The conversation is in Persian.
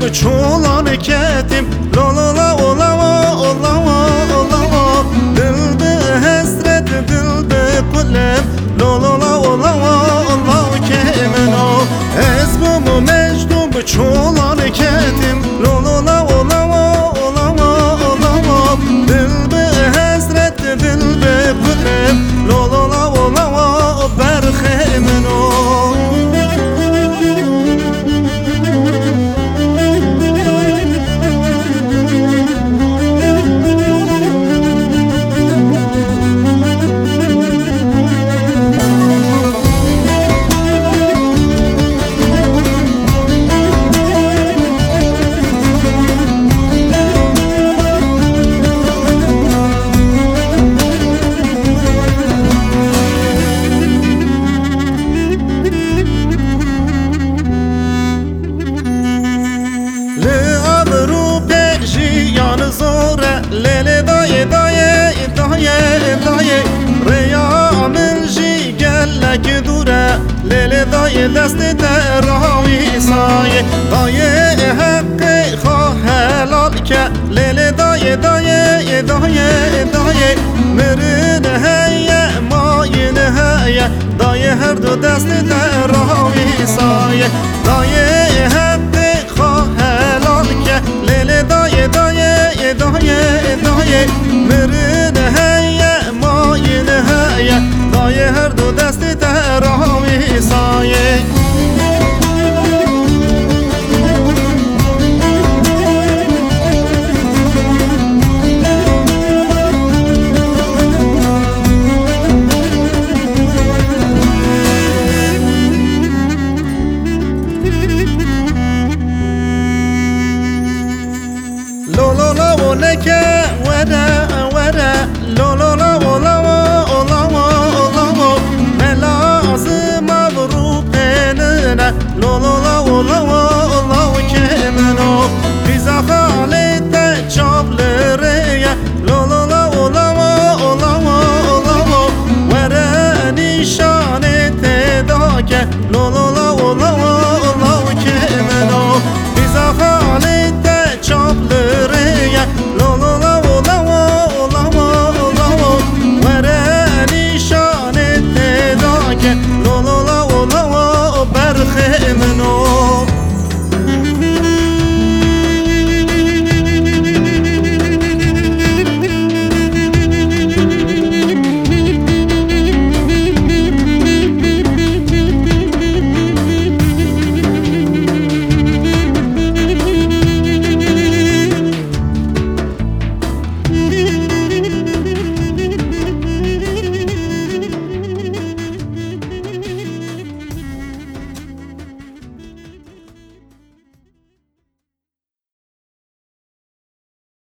çulan ketim lo lo la ola ola ola dil be hasret dil be kulem lo lo la ola ola kemeno ezbum mecnun çulan ketim lo lo la ola ola dil be hasret dil be kulem lo lo la ola berkhemeno ليلي داي داي داي داي ريا من جي قال لك دورة ليلي داي دست تراوي صاي داي حقي خالك ليلي داي داي داي داي مرد هيا ما ينهايا داي هردو دست تراوي صاي داي حقي خالك ليلي داي داي داي مرد هيا ما ينهايا داي هردو دست تراوي صاي لو لو لو لك ودا ودا لو لو لو لو لو ملازم مبروك بيننا لو لو لو لو كمنو بيزا خالد تشابل ريا لو لو لو لو ورا نشانه تداك لو لو